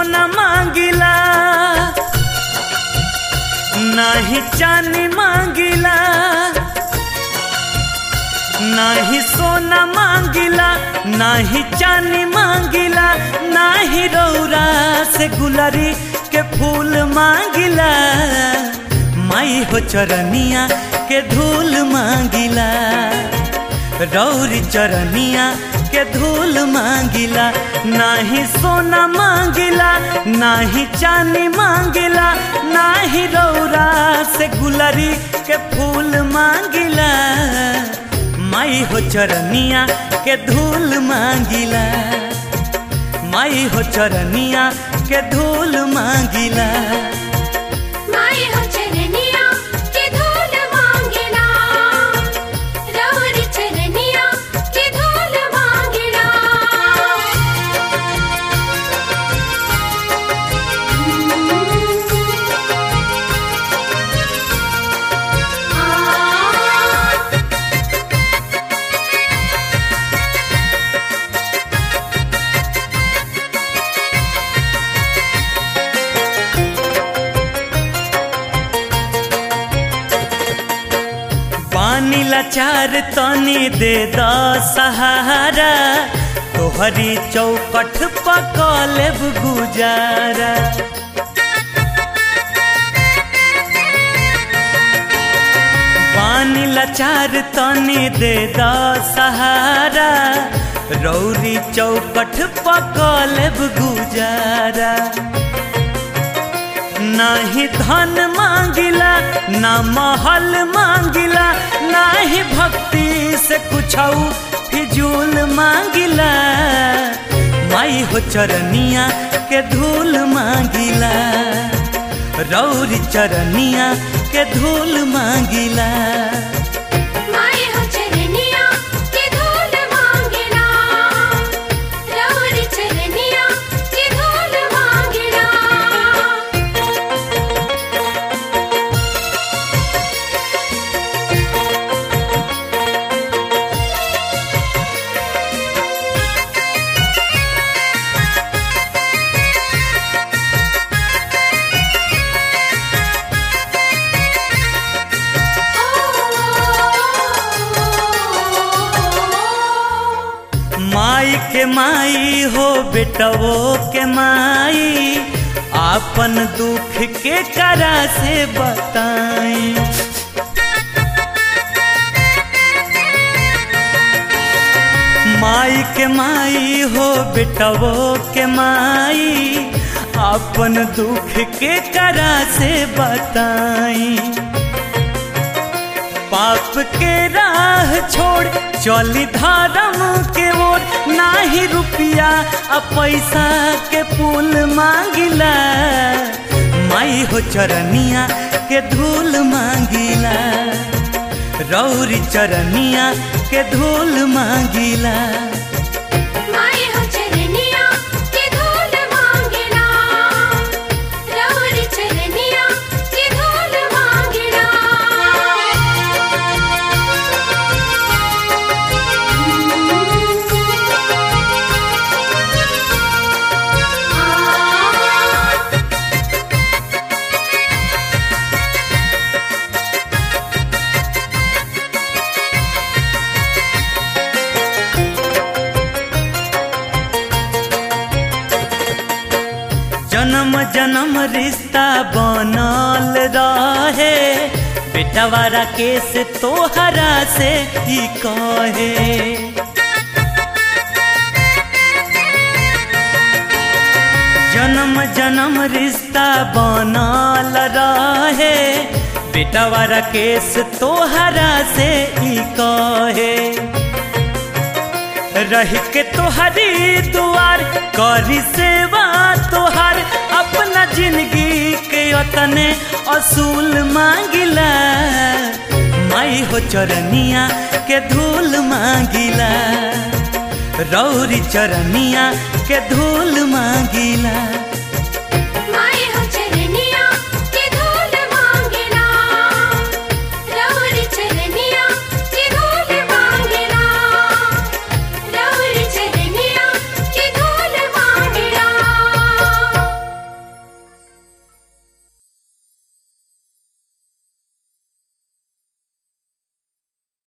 सोना मांगिला नाही चांदी मांगिला, नाही सोना मांगिला नाही चांदी मांगिला, नाही रौरा से गुलरी के फूल मांगिला। माई हो चरनिया के धूल मांगिला, रौरी चरनिया के धूल मांगिला। नाही सोना मांगिला नाही चांदी मांगिला, नाही रौरा से गुलरी के फूल मांगिला। माई हो चरनिया के धूल मांगिला, माई हो चरनिया के धूल मांगिला। माई हो चरनिया के धूल मांगिला, रौरी चरनिया के धूल मांगिला। पानी लाचार तनी दे द सहारा, तोहरी चौकठ पकलेब गुजारा। पानी लाचार तनी दे द सहारा, रौरी चौकठ पकलेब गुजारा। नाही धन मांगिला ना महल मांगिला, नाही भक्ति से कुछ फिजूल मांगिला। माई हो चरनिया के धूल मांगिला, रौरी चरनिया के धूल मांगिला। माई हो चरनिया के धूल मांगिला, रौरी चरनिया के धूल मांगिला। माई के माई हो बेटवो के माई, आपन दुख के करा से बताई। माई के माई हो बेटवो के माई, आपन दुख के करा से बताई। पाप के राह छोड़ चली धर्म के ओर, नाही रुपया आ पैसा के पुल मांगिला। माई हो चरनिया के धूल मांगिला, रौरी चरनिया के धूल मांगिला। माई हो चरनिया के धूल मांगिला, रौरी चरनिया के धूल मांगिला। जन्म जन्म रिश्ता बनल रहे, बेटवारा केस तोहरा से ही कहे। जन्म जन्म रिश्ता बनल रहे, बेटवारा केस तोहरा से ही कहे। रह के तोहरी दुआर करी सेवा तोहार, अपना जिंदगी के अतने असूल मांगिला। माई हो चरनिया के धूल मांगिला, रौरी चरनिया के धूल मांगिला।